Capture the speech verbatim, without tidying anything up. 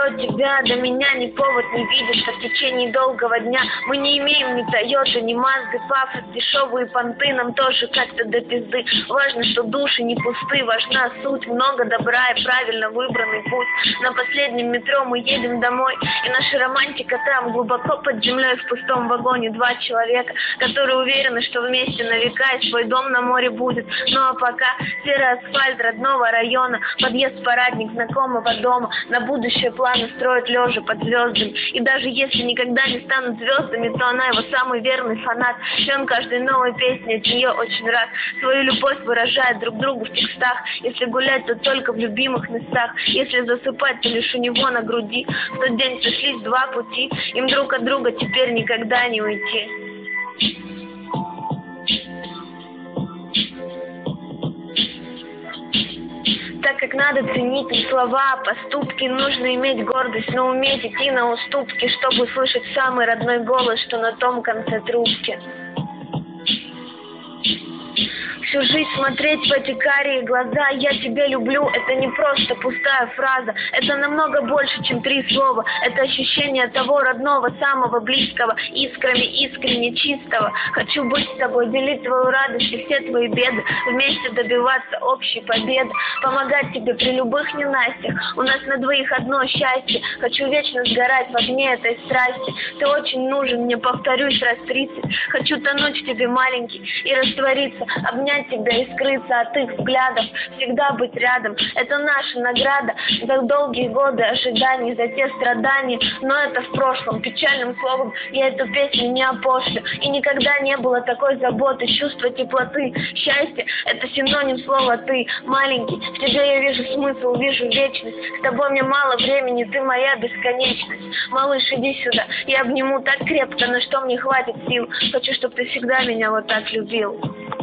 от тебя до меня ни повод не видит, что в течение долгого дня мы не имеем ни Тойоты, ни Мазды, пафос, дешевые понты, нам тоже как-то до пизды. Важно, что души не пусты, важна суть, много добра и правильно выбранный путь. На последнем метро мы едем домой, и наша романтика там, глубоко под землей, в пустом вагоне два человека, которые уверены, что вместе на века и свой дом на море будет. Ну а пока серый асфальт родного района, подъезд, парадник знакомого дома, на будущее планы строят лежа под звездами. И даже если никогда не станут звездами, то она его самый верный фанат, и он каждой новой песне от нее очень рад. Свою любовь выражает друг другу в текстах, если гулять, то только в любимых местах, если засыпать, то лишь у него на груди. В тот день сошлись два пути, им друг от друга теперь никогда не уйти. Так как надо ценить не слова, поступки, нужно иметь гордость, но уметь идти на уступки, чтобы слышать самый родной голос, что на том конце трубки. Всю жизнь смотреть в эти карие глаза, я тебя люблю, это не просто пустая фраза, это намного больше, чем три слова, это ощущение того родного, самого близкого, искрами искренне чистого. Хочу быть с тобой, делить твою радость и все твои беды, вместе добиваться общей победы, помогать тебе при любых ненастьях, у нас на двоих одно счастье, хочу вечно сгорать в огне этой страсти, ты очень нужен мне, повторюсь раз тридцать, хочу тонуть в тебе маленький и раствориться, обнять тебя и скрыться от их взглядов, всегда быть рядом. Это наша награда за долгие годы ожиданий, за те страдания, но это в прошлом. Печальным словом я эту песню не опошлю, и никогда не было такой заботы, чувства теплоты, счастья. Это синоним слова «ты», маленький. В тебе я вижу смысл, вижу вечность. С тобой мне мало времени, ты моя бесконечность. Малыш, иди сюда, я обниму так крепко, на что мне хватит сил. Хочу, чтобы ты всегда меня вот так любил.